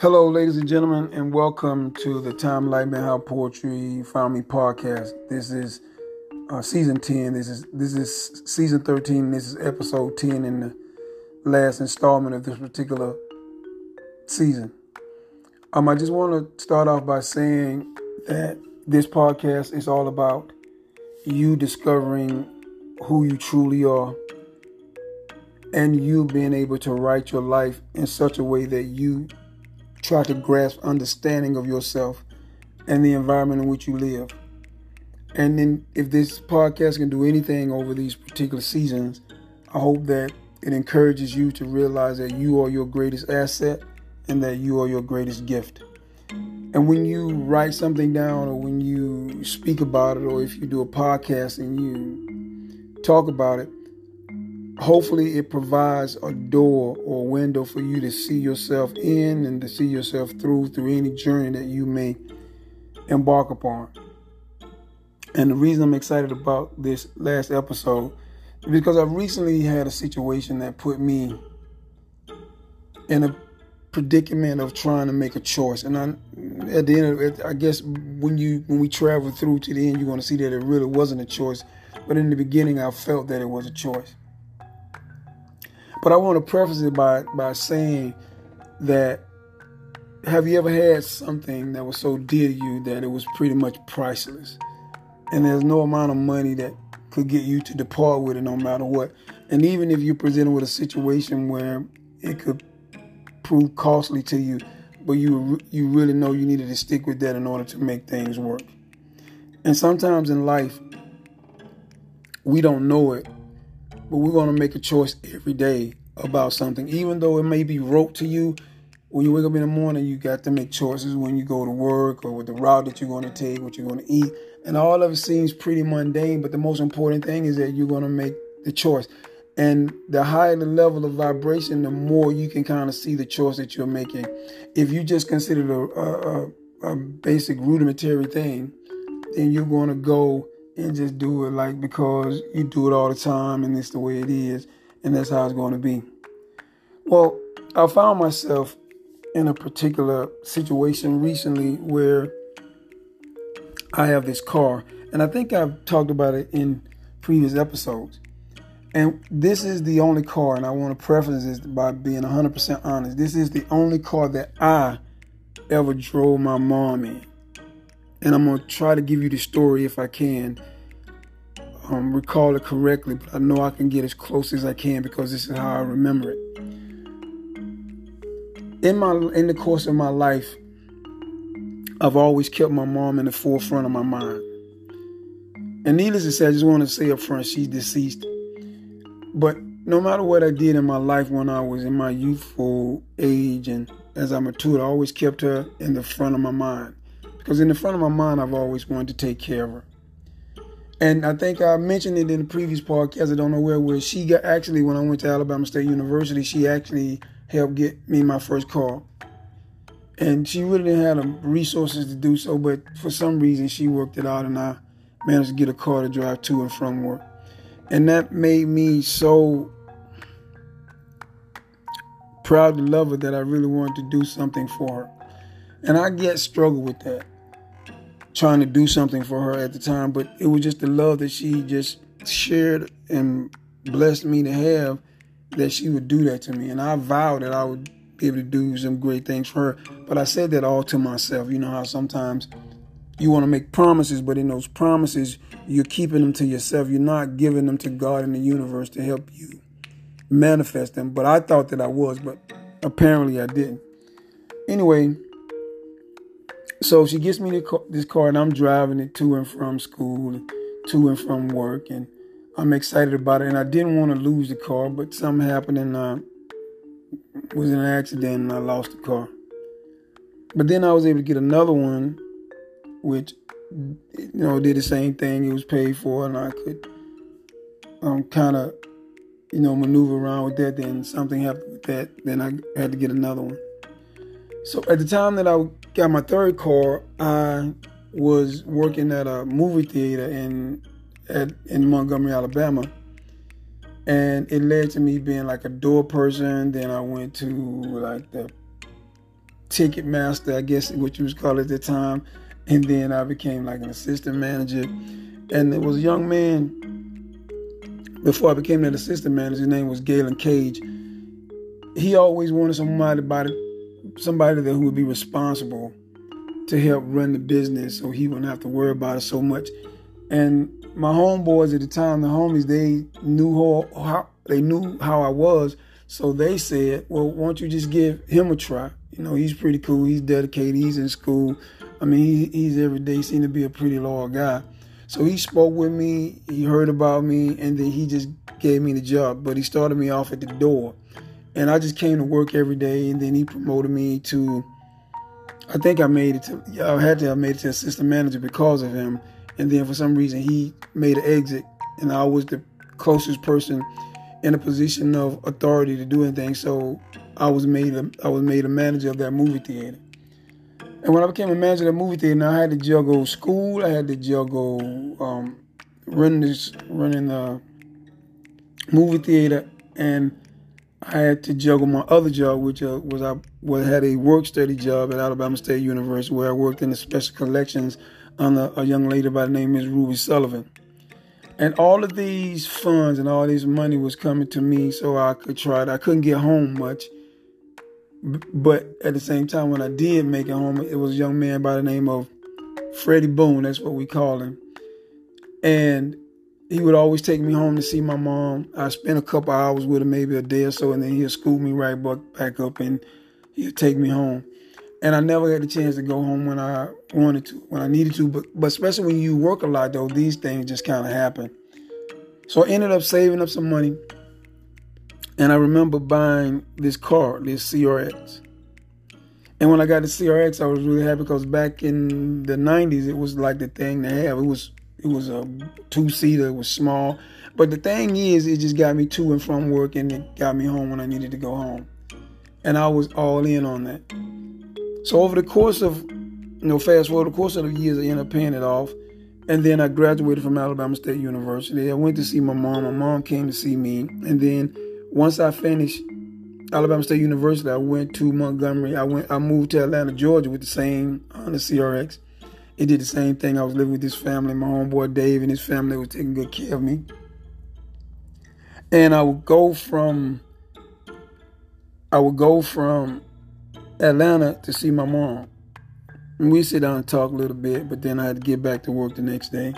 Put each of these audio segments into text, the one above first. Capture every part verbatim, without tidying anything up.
Hello, ladies and gentlemen, and welcome to the Time Lightman How Poetry Found Me podcast. This is uh, season ten. This is this is season thirteen. This is episode ten in the last installment of this particular season. Um, I just want to start off by saying that this podcast is all about you discovering who you truly are and you being able to write your life in such a way that you try to grasp understanding of yourself and the environment in which you live. And then if this podcast can do anything over these particular seasons, I hope that it encourages you to realize that you are your greatest asset and that you are your greatest gift. And when you write something down, or when you speak about it, or if you do a podcast and you talk about it, hopefully it provides a door or a window for you to see yourself in and to see yourself through, through any journey that you may embark upon. And the reason I'm excited about this last episode is because I've recently had a situation that put me in a predicament of trying to make a choice. And I, at the end of it, I guess when you when we travel through to the end, you're going to see that it really wasn't a choice. But in the beginning, I felt that it was a choice. But I want to preface it by, by saying that, have you ever had something that was so dear to you that it was pretty much priceless? And there's no amount of money that could get you to depart with it no matter what. And even if you're presented with a situation where it could prove costly to you, but you you really know you needed to stick with that in order to make things work. And sometimes in life, we don't know it, but we're going to make a choice every day about something. Even though it may be rote to you, when you wake up in the morning, you got to make choices when you go to work or with the route that you're going to take, what you're going to eat. And all of it seems pretty mundane, but the most important thing is that you're going to make the choice. And the higher the level of vibration, the more you can kind of see the choice that you're making. If you just consider it a, a, a basic rudimentary thing, then you're going to go and just do it like because you do it all the time and it's the way it is and that's how it's going to be. Well, I found myself in a particular situation recently where I have this car, and I think I've talked about it in previous episodes. And this is the only car, and I want to preface this by being one hundred percent honest. This is the only car that I ever drove my mom in. And I'm going to try to give you the story if I can um, recall it correctly, but I know I can get as close as I can because this is how I remember it. In my in the course of my life, I've always kept my mom in the forefront of my mind. And needless to say, I just want to say up front, she's deceased. But no matter what I did in my life when I was in my youthful age and as I matured, I always kept her in the front of my mind. Because in the front of my mind, I've always wanted to take care of her. And I think I mentioned it in the previous podcast, I don't know where, where she got actually, when I went to Alabama State University, she actually helped get me my first car. And she really didn't have the resources to do so, but for some reason she worked it out and I managed to get a car to drive to and from work. And that made me so proud to love her that I really wanted to do something for her. And I get struggle with that, trying to do something for her at the time, but it was just the love that she just shared and blessed me to have, that she would do that to me. And I vowed that I would be able to do some great things for her. But I said that all to myself. You know how sometimes you want to make promises, but in those promises, you're keeping them to yourself. You're not giving them to God and the universe to help you manifest them. But I thought that I was, but apparently I didn't. Anyway, so she gets me this car and I'm driving it to and from school, to and from work, and I'm excited about it. And I didn't want to lose the car, but something happened and I was in an accident and I lost the car. But then I was able to get another one, which, you know, did the same thing. It was paid for and I could um, kind of, you know, maneuver around with that. Then something happened with that. Then I had to get another one. So at the time that I got my third car, I was working at a movie theater in at, in Montgomery, Alabama. And it led to me being like a door person. Then I went to like the ticket master, I guess what you was called at the time. And then I became like an assistant manager. And there was a young man, before I became that assistant manager, his name was Galen Cage. He always wanted somebody, somebody that who would be responsible to help run the business so he wouldn't have to worry about it so much. And my homeboys at the time, the homies, they knew how, how they knew how I was. So they said, well, why don't you just give him a try? You know, he's pretty cool. He's dedicated. He's in school. I mean, he, he's every day. He seemed to be a pretty loyal guy. So he spoke with me. He heard about me, and then he just gave me the job. But he started me off at the door. And I just came to work every day, and then he promoted me to, I think I made it to, I had to have made it to assistant manager because of him. And then for some reason, he made an exit, and I was the closest person in a position of authority to do anything. So I was made a, I was made a manager of that movie theater. And when I became a manager of the movie theater, now I had to juggle school, I had to juggle um, running this, running the movie theater, and I had to juggle my other job, which uh, was I was, had a work study job at Alabama State University, where I worked in the special collections under a young lady by the name of Miz Ruby Sullivan. And all of these funds and all this money was coming to me so I could try it. I couldn't get home much. But at the same time, when I did make it home, it was a young man by the name of Freddie Boone. That's what we call him. And he would always take me home to see my mom. I spent a couple hours with him, maybe a day or so, and then he'd scoop me right back up and he'd take me home. And I never had the chance to go home when I wanted to, when I needed to. But, but especially when you work a lot, though, these things just kind of happen. So I ended up saving up some money. And I remember buying this car, this C R X. And when I got the C R X, I was really happy because back in the nineties, it was like the thing to have. It was it was a two-seater. It was small. But the thing is, it just got me to and from work, and it got me home when I needed to go home. And I was all in on that. So over the course of, you know, fast forward, the course of the years, I ended up paying it off. And then I graduated from Alabama State University. I went to see my mom. My mom came to see me. And then once I finished Alabama State University, I went to Montgomery. I went. I moved to Atlanta, Georgia with the same Honda C R X. It did the same thing. I was living with this family. My homeboy Dave and his family was taking good care of me. And I would go from, I would go from Atlanta to see my mom. And we sit down and talk a little bit, but then I had to get back to work the next day.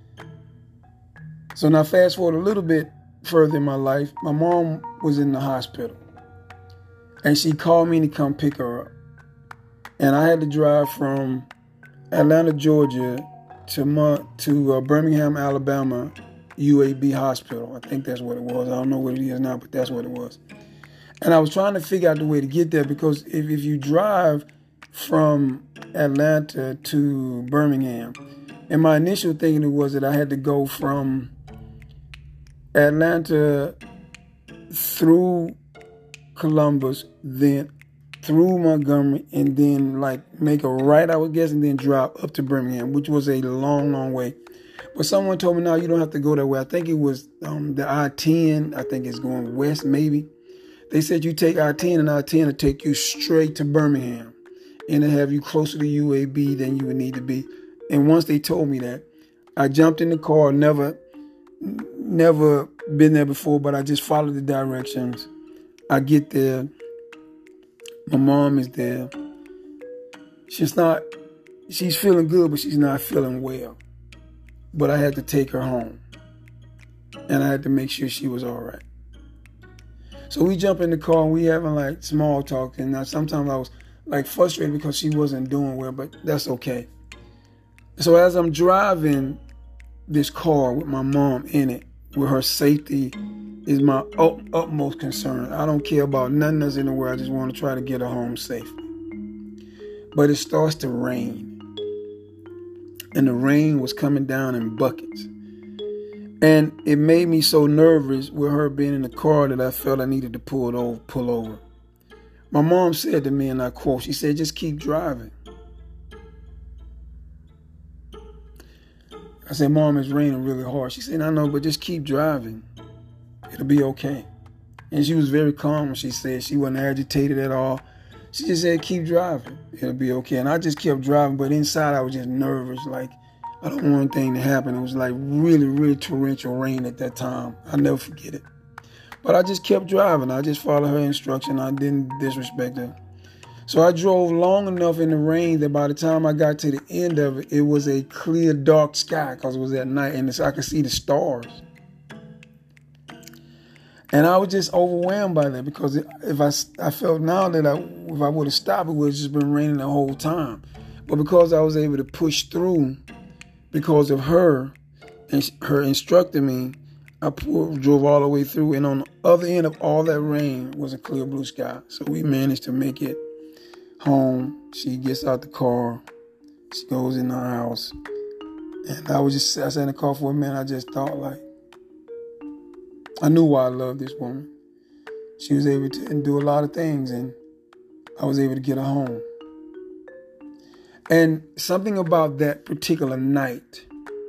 So now fast forward a little bit further in my life, my mom was in the hospital. And she called me to come pick her up. And I had to drive from Atlanta, Georgia to to uh, Birmingham, Alabama, U A B Hospital. I think that's what it was. I don't know what it is now, but that's what it was. And I was trying to figure out the way to get there because if, if you drive from Atlanta to Birmingham, and my initial thinking was that I had to go from Atlanta through Columbus, then through Montgomery, and then like make a right, I would guess, and then drive up to Birmingham, which was a long, long way. But someone told me, no, you don't have to go that way. I think it was um, the I ten. I think it's going west, maybe. They said you take I ten, and I ten will take you straight to Birmingham, and it'll have you closer to U A B than you would need to be. And once they told me that, I jumped in the car, never, never been there before, but I just followed the directions. I get there. My mom is there. She's not, she's feeling good, but she's not feeling well. But I had to take her home. And I had to make sure she was all right. So we jump in the car and we having like small talk. And now sometimes I was like frustrated because she wasn't doing well, but that's okay. So as I'm driving this car with my mom in it, with her safety is my up, utmost concern. I don't care about nothing else in the world. I just want to try to get her home safe. But it starts to rain. And the rain was coming down in buckets. And it made me so nervous with her being in the car that I felt I needed to pull it over, pull over. My mom said to me, and I quote, she said, just keep driving. I said, Mom, it's raining really hard. She said, I know, but just keep driving. It'll be okay. And she was very calm when she said she wasn't agitated at all. She just said, keep driving. It'll be okay. And I just kept driving, but inside I was just nervous. Like, I don't want anything to happen. It was like really, really torrential rain at that time. I'll never forget it. But I just kept driving. I just followed her instruction. I didn't disrespect her. So I drove long enough in the rain that by the time I got to the end of it, it was a clear, dark sky because it was at night and I could see the stars. And I was just overwhelmed by that because if I, I felt now that I, if I would have stopped, it would have just been raining the whole time. But because I was able to push through because of her and her instructing me, I pulled, drove all the way through. And on the other end of all that rain was a clear blue sky. So we managed to make it home. She gets out the car. She goes in our house. And I was just, I sat in the car for a minute. I just thought like, I knew why I loved this woman. She was able to do a lot of things, and I was able to get her home. And something about that particular night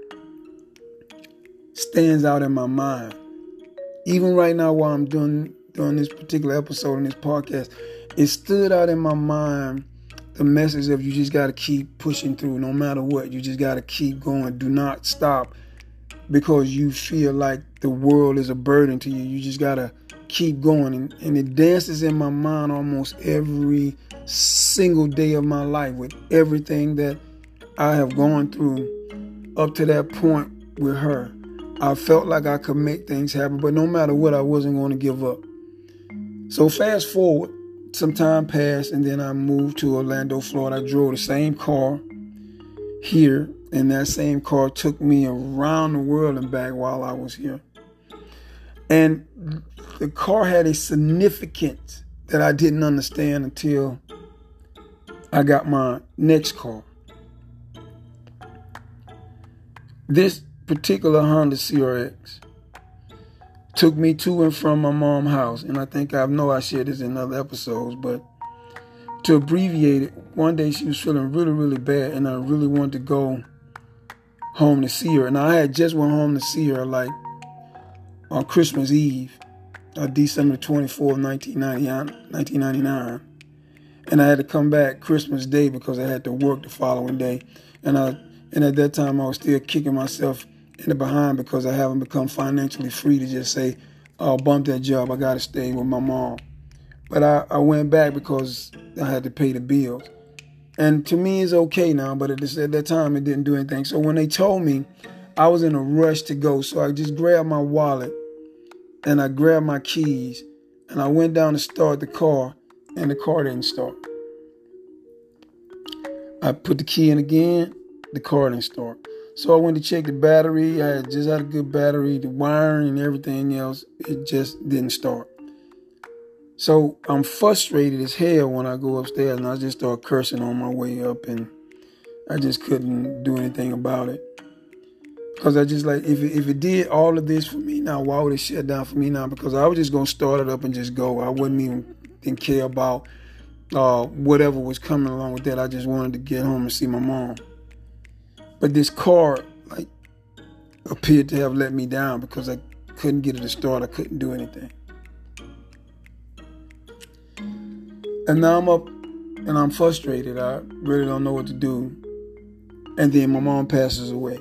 stands out in my mind. Even right now while I'm doing, doing this particular episode in this podcast, it stood out in my mind the message of you just got to keep pushing through no matter what. You just got to keep going. Do not stop because you feel like the world is a burden to you. You just got to keep going. And, and it dances in my mind almost every single day of my life with everything that I have gone through up to that point with her. I felt like I could make things happen, but no matter what, I wasn't going to give up. So fast forward, some time passed, and then I moved to Orlando, Florida. I drove the same car here, and that same car took me around the world and back while I was here. And the car had a significance that I didn't understand until I got my next car. This particular Honda C R X took me to and from my mom's house. And I think I know I shared this in other episodes, but to abbreviate it, one day she was feeling really, really bad, and I really wanted to go home to see her. And I had just went home to see her like on Christmas Eve, uh, December twenty-fourth, nineteen ninety-nine. And I had to come back Christmas Day because I had to work the following day. And I and at that time, I was still kicking myself in the behind because I haven't become financially free to just say, oh, bump that job, I got to stay with my mom. But I, I went back because I had to pay the bills. And to me, it's okay now, but at, this, at that time, it didn't do anything. So when they told me, I was in a rush to go. So I just grabbed my wallet and I grabbed my keys and I went down to start the car, and the car didn't start. I put the key in again, the car didn't start. So I went to check the battery. I had just had a good battery, the wiring and everything else. It just didn't start. So I'm frustrated as hell when I go upstairs, and I just start cursing on my way up, and I just couldn't do anything about it. Because I just like, if it, if it did all of this for me now, why would it shut down for me now? Because I was just going to start it up and just go. I wouldn't even didn't care about uh, whatever was coming along with that. I just wanted to get home and see my mom. But this car, like, appeared to have let me down because I couldn't get it to start. I couldn't do anything. And now I'm up and I'm frustrated. I really don't know what to do. And then my mom passes away.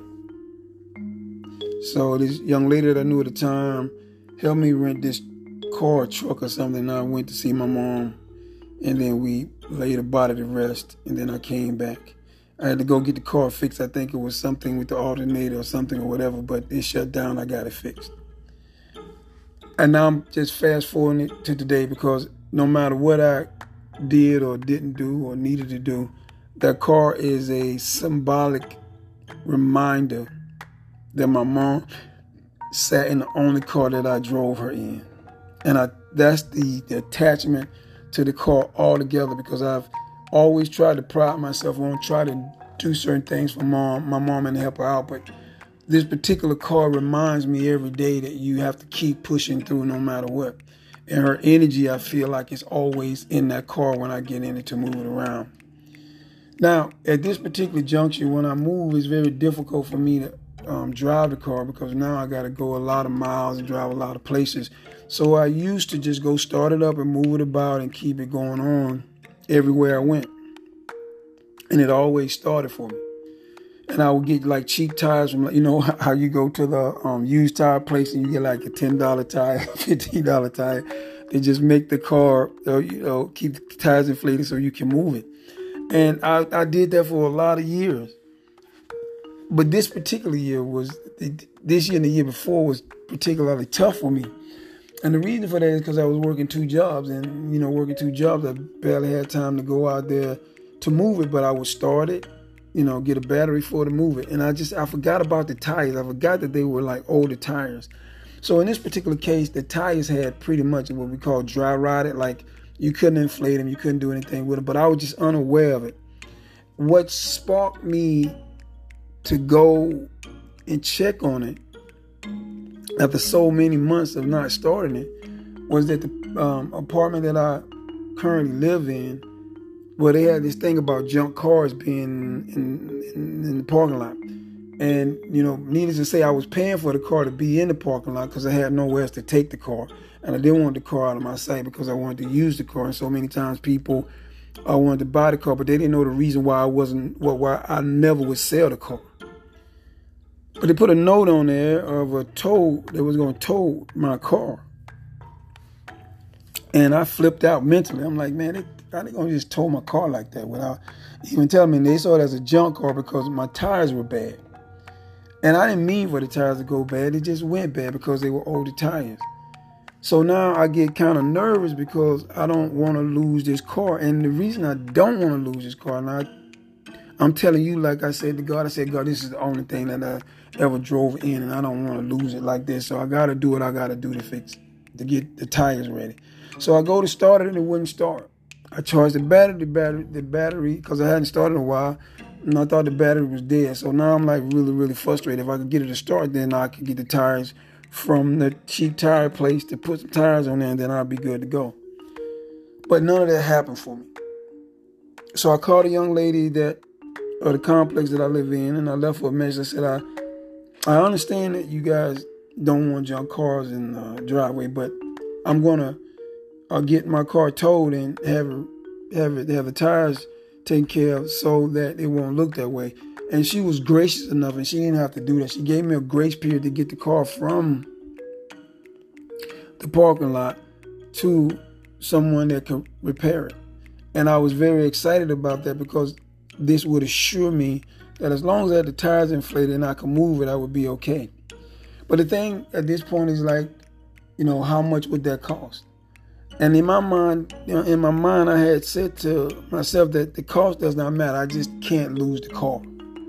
So this young lady that I knew at the time helped me rent this car or truck or something. And I went to see my mom. And then we laid her body to rest. And then I came back. I had to go get the car fixed. I think it was something with the alternator or something or whatever. But it shut down. I got it fixed. And now I'm just fast forwarding it to today because no matter what I did or didn't do or needed to do, that car is a symbolic reminder that my mom sat in the only car that I drove her in. And I that's the, the attachment to the car altogether, because I've always tried to pride myself on try to do certain things for mom, my mom and help her out. But this particular car reminds me every day that you have to keep pushing through no matter what. And her energy, I feel like, is always in that car when I get in it to move it around. Now, at this particular junction, when I move, it's very difficult for me to um, drive the car because now I got to go a lot of miles and drive a lot of places. So I used to just go start it up and move it about and keep it going on. everywhere I went. And it always started for me. And I would get like cheap tires from, you know, how you go to the um, used tire place and you get like a ten dollar tire, fifteen dollar tire. They just make the car, uh, you know, keep the tires inflated so you can move it. And I, I did that for a lot of years. But this particular year was, this year and the year before was particularly tough for me. And the reason for that is because I was working two jobs. And, you know, working two jobs, I barely had time to go out there to move it. But I would start it, you know, get a battery for it to move it. And I just, I forgot about the tires. I forgot that they were like older tires. So in this particular case, the tires had pretty much what we call dry rotted. Like you couldn't inflate them, you couldn't do anything with them. But I was just unaware of it. What sparked me to go and check on it after so many months of not starting it was that the um, apartment that I currently live in, well, they had this thing about junk cars being in, in, in the parking lot. And, you know, needless to say, I was paying for the car to be in the parking lot because I had nowhere else to take the car. And I didn't want the car out of my sight because I wanted to use the car. And so many times people I wanted to buy the car, but they didn't know the reason why I wasn't, why I never would sell the car. But they put a note on there of a tow that was going to tow my car. And I flipped out mentally. I'm like, man, they, how they going to just tow my car like that without even telling me? And they saw it as a junk car because my tires were bad. And I didn't mean for the tires to go bad. They just went bad because they were older tires. So now I get kind of nervous because I don't want to lose this car. And the reason I don't want to lose this car, and I, I'm telling you, like I said to God, I said, God, this is the only thing that I ever drove in, and I don't want to lose it like this. So I got to do what I got to do to fix it, to get the tires ready. So I go to start it, and it wouldn't start. I charged the battery, the battery, the battery, because I hadn't started in a while, and I thought the battery was dead. So now I'm like really, really frustrated. If I could get it to start, then I could get the tires from the cheap tire place to put some tires on there, and then I'll be good to go. But none of that happened for me. So I called a young lady that, or the complex that I live in, and I left her a message. I said, I, I understand that you guys don't want junk cars in the driveway, but I'm gonna uh, get my car towed and have have it have the tires taken care of so that it won't look that way. And she was gracious enough, and she didn't have to do that. She gave me a grace period to get the car from the parking lot to someone that could repair it. And I was very excited about that because this would assure me that as long as I had the tires inflated and I could move it, I would be okay. But the thing at this point is like, you know, how much would that cost? And in my mind, you know, in my mind, I had said to myself that the cost does not matter. I just can't lose the car.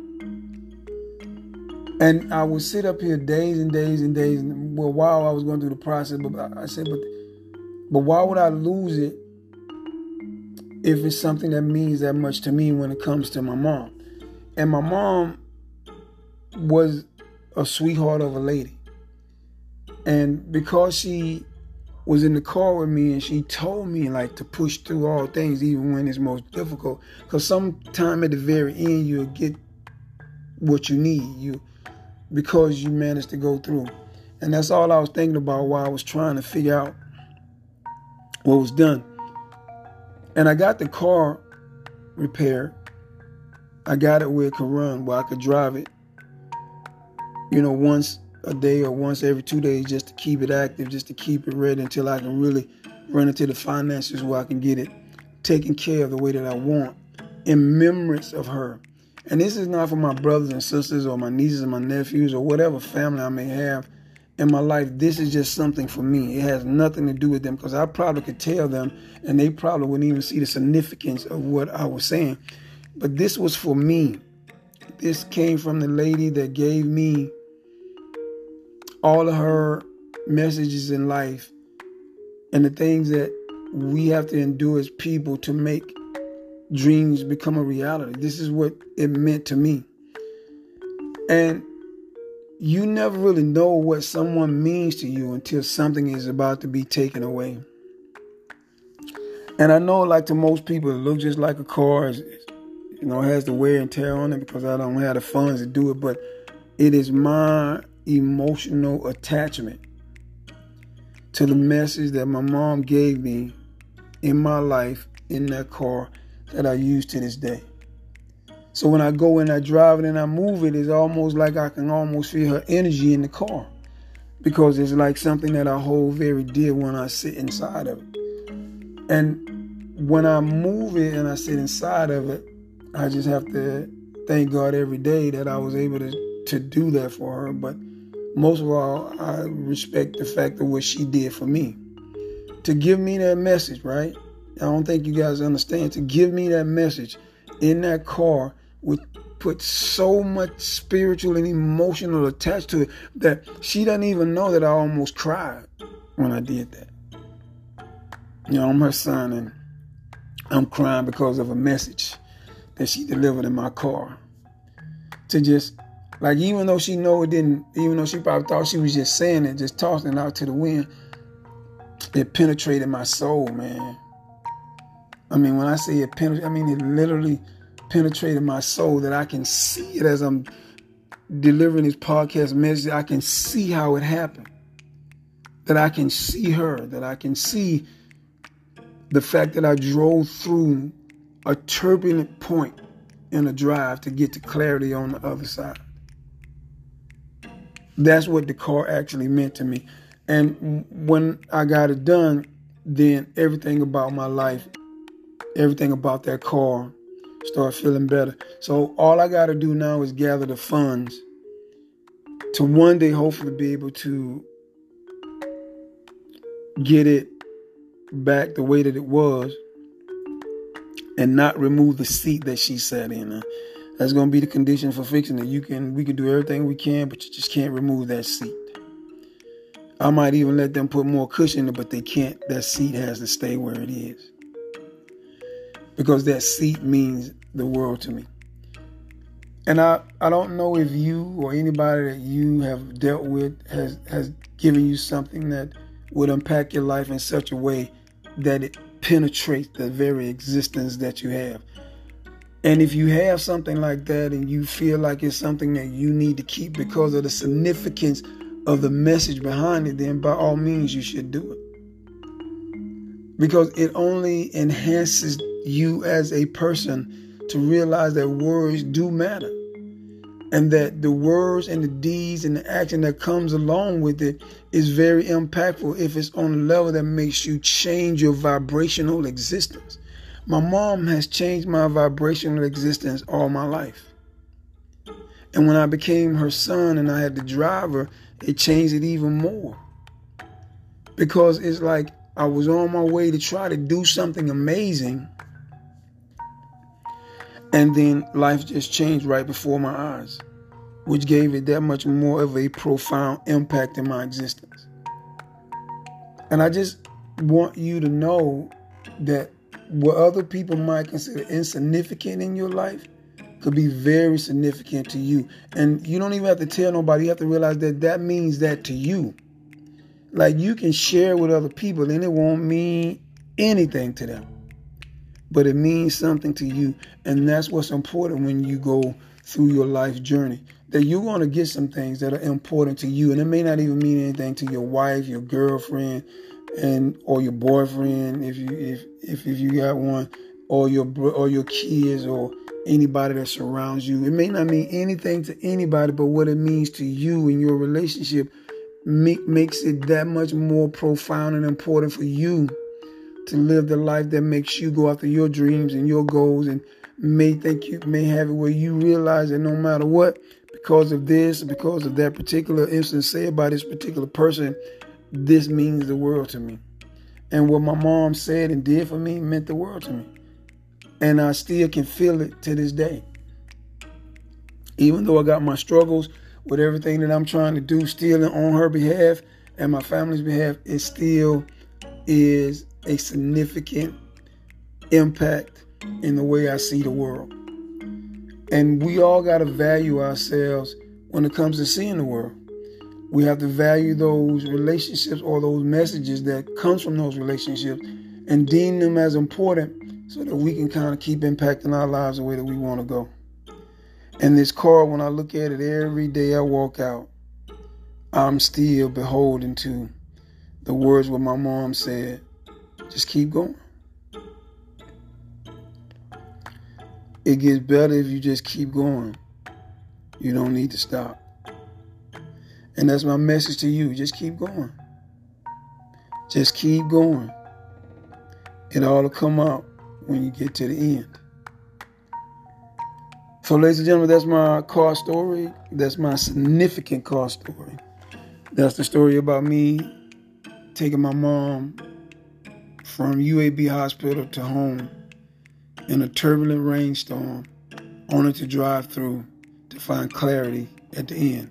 And I would sit up here days and days and days, and, well, while I was going through the process, but I said, but, but why would I lose it if it's something that means that much to me when it comes to my mom? And my mom was a sweetheart of a lady. And because she was in the car with me and she told me like to push through all things, even when it's most difficult, because sometime at the very end, you'll get what you need. You because you managed to go through. And that's all I was thinking about while I was trying to figure out what was done. And I got the car repaired. I got it where it could run, where I could drive it, you know, once a day or once every two days just to keep it active, just to keep it ready until I can really run into the finances where I can get it taken care of the way that I want in remembrance of her. And this is not for my brothers and sisters or my nieces and my nephews or whatever family I may have in my life. This is just something for me. It has nothing to do with them because I probably could tell them and they probably wouldn't even see the significance of what I was saying. But this was for me. This came from the lady that gave me all of her messages in life and the things that we have to endure as people to make dreams become a reality. This is what it meant to me. And you never really know what someone means to you until something is about to be taken away. And I know, like to most people, it looks just like a car. It's, you know, it has the wear and tear on it because I don't have the funds to do it. But it is my emotional attachment to the message that my mom gave me in my life in that car that I use to this day. So when I go and I drive it and I move it, it's almost like I can almost feel her energy in the car, because it's like something that I hold very dear when I sit inside of it. And when I move it and I sit inside of it, I just have to thank God every day that I was able to, to do that for her. But most of all, I respect the fact of what she did for me. To give me that message, right? I don't think you guys understand. To give me that message in that car would put so much spiritual and emotional attached to it that she doesn't even know that I almost cried when I did that. You know, I'm her son and I'm crying because of a message that she delivered in my car. To just, like, even though she know it didn't, even though she probably thought she was just saying it, just tossing it out to the wind, it penetrated my soul, man. I mean, when I say it penetrated, I mean, it literally penetrated my soul, that I can see it as I'm delivering this podcast message. I can see how it happened. That I can see her, that I can see the fact that I drove through a turbulent point in a drive to get to clarity on the other side. That's what the car actually meant to me. And when I got it done, then everything about my life, everything about that car started feeling better. So all I got to do now is gather the funds to one day hopefully be able to get it back the way that it was and not remove the seat that she sat in. Uh, that's going to be the condition for fixing it. You can, we can do everything we can, but you just can't remove that seat. I might even let them put more cushion in it, but they can't. That seat has to stay where it is. Because that seat means the world to me. And I, I don't know if you or anybody that you have dealt with has, has given you something that would impact your life in such a way that it penetrates the very existence that you have. And if you have something like that and you feel like it's something that you need to keep because of the significance of the message behind it, then by all means you should do it. Because it only enhances you as a person to realize that words do matter. And that the words and the deeds and the action that comes along with it is very impactful if it's on a level that makes you change your vibrational existence. My mom has changed my vibrational existence all my life. And when I became her son and I had to drive her, it changed it even more. Because it's like I was on my way to try to do something amazing, and then life just changed right before my eyes, which gave it that much more of a profound impact in my existence. And I just want you to know that what other people might consider insignificant in your life could be very significant to you. And you don't even have to tell nobody. You have to realize that that means that to you. Like, you can share with other people and it won't mean anything to them, but it means something to you. And that's what's important when you go through your life journey, that you're going to get some things that are important to you. And it may not even mean anything to your wife, your girlfriend, and or your boyfriend, if you if if, if you got one, or your or your kids, or anybody that surrounds you. It may not mean anything to anybody, but what it means to you in your relationship make, makes it that much more profound and important for you to live the life that makes you go after your dreams and your goals, and may think you may have it where you realize that no matter what, because of this, because of that particular instance said by this particular person, this means the world to me. And what my mom said and did for me meant the world to me. And I still can feel it to this day. Even though I got my struggles with everything that I'm trying to do still on her behalf and my family's behalf, it still is a significant impact in the way I see the world. And we all got to value ourselves when it comes to seeing the world. We have to value those relationships or those messages that comes from those relationships and deem them as important so that we can kind of keep impacting our lives the way that we want to go. And this car, when I look at it every day I walk out, I'm still beholden to the words what my mom said. Just keep going. it gets better if you just keep going. You don't need to stop. And that's my message to you. Just keep going. Just keep going. It all will come out when you get to the end. So, ladies and gentlemen, that's my car story. That's my significant car story. That's the story about me taking my mom from U A B hospital to home in a turbulent rainstorm, only to drive through to find clarity at the end.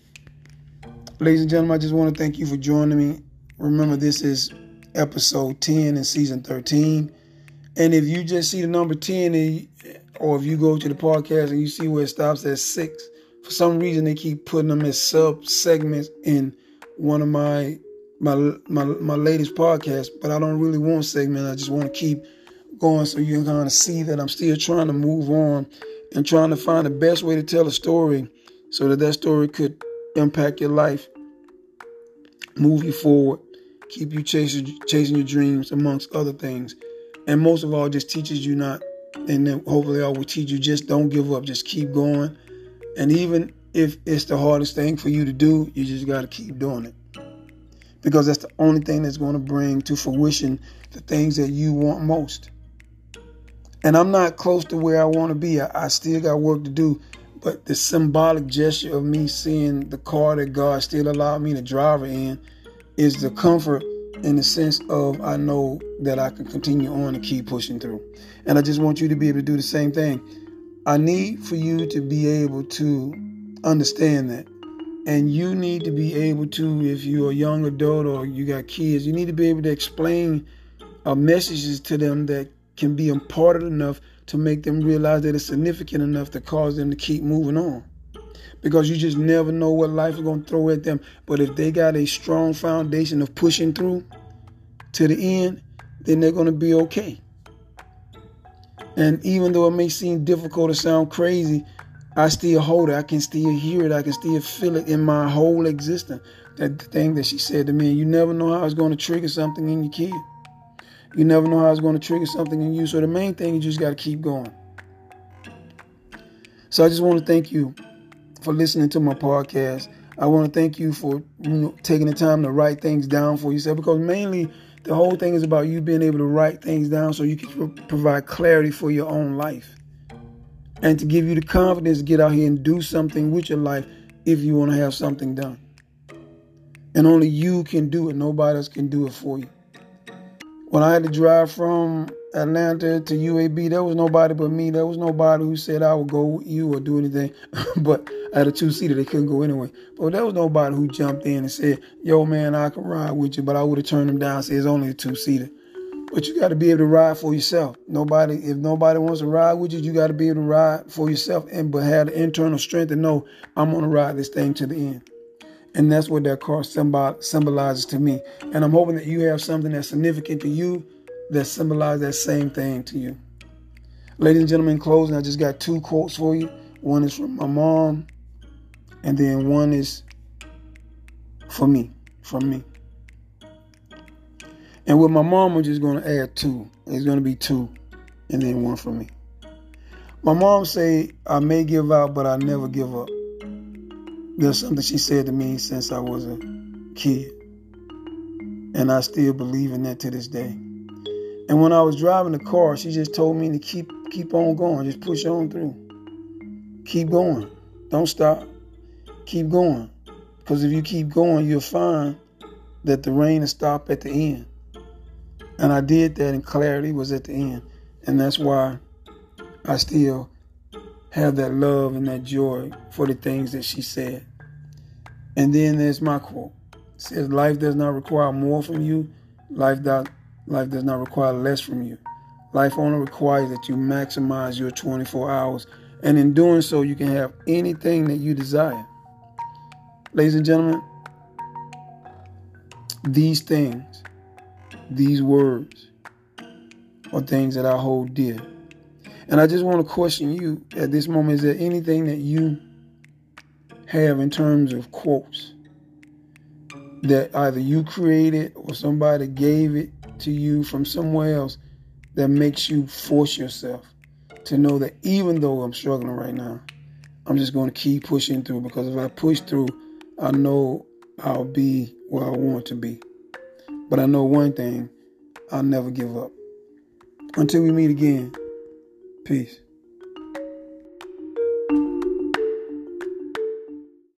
Ladies and gentlemen, I just want to thank you for joining me. Remember, this is episode ten in season thirteen. And if you just see the number ten, and, or if you go to the podcast and you see where it stops at six, for some reason they keep putting them as sub-segments in one of my, my, my, my latest podcasts. But I don't really want segments. I just want to keep going so you can kind of see that I'm still trying to move on and trying to find the best way to tell a story so that that story could impact your life, move you forward, keep you chasing, chasing your dreams, amongst other things. And most of all, just teaches you not, and then hopefully I will teach you, just don't give up. Just keep going. And even if it's the hardest thing for you to do, you just got to keep doing it. Because that's the only thing that's going to bring to fruition the things that you want most. And I'm not close to where I want to be. I, I still got work to do. But the symbolic gesture of me seeing the car that God still allowed me to drive her in is the comfort in the sense of I know that I can continue on and keep pushing through. And I just want you to be able to do the same thing. I need for you to be able to understand that. And you need to be able to, if you're a young adult or you got kids, you need to be able to explain uh, messages to them that can be imparted enough to make them realize that it's significant enough to cause them to keep moving on. Because you just never know what life is going to throw at them. But if they got a strong foundation of pushing through to the end, then they're going to be okay. And even though it may seem difficult or sound crazy, I still hold it. I can still hear it. I can still feel it in my whole existence. That thing that she said to me, you never know how it's going to trigger something in your kid. You never know how it's going to trigger something in you. So the main thing, you just got to keep going. So I just want to thank you for listening to my podcast. I want to thank you for you know, taking the time to write things down for yourself, because mainly the whole thing is about you being able to write things down so you can pro- provide clarity for your own life and to give you the confidence to get out here and do something with your life if you want to have something done. And only you can do it. Nobody else can do it for you. When I had to drive from Atlanta to U A B, there was nobody but me. There was nobody who said I would go with you or do anything. But I had a two-seater. They couldn't go anyway. But there was nobody who jumped in and said, yo, man, I can ride with you. But I would have turned them down and said it's only a two-seater. But you got to be able to ride for yourself. Nobody, if nobody wants to ride with you, you got to be able to ride for yourself and but have the internal strength to know I'm going to ride this thing to the end. And that's what that car symbol, symbolizes to me. And I'm hoping that you have something that's significant to you that symbolizes that same thing to you. Ladies and gentlemen, in closing, I just got two quotes for you. One is from my mom, and then one is for me, from me. And with my mom, I'm just going to add two. It's going to be two, and then one from me. My mom say, I may give out, but I never give up. That's something she said to me since I was a kid. And I still believe in that to this day. And when I was driving the car, she just told me to keep keep on going. Just push on through. Keep going. Don't stop. Keep going. Because if you keep going, you'll find that the rain will stop at the end. And I did that, and clarity was at the end. And that's why I still have that love and that joy for the things that she said. And then there's my quote. It says, life does not require more from you. Life does, life does not require less from you. Life only requires that you maximize your twenty-four hours. And in doing so, you can have anything that you desire. Ladies and gentlemen, these things, these words are things that I hold dear. And I just want to question you at this moment. Is there anything that you have in terms of quotes that either you created or somebody gave it to you from somewhere else that makes you force yourself to know that even though I'm struggling right now, I'm just going to keep pushing through, because if I push through, I know I'll be where I want to be. But I know one thing, I'll never give up. Until we meet again, peace.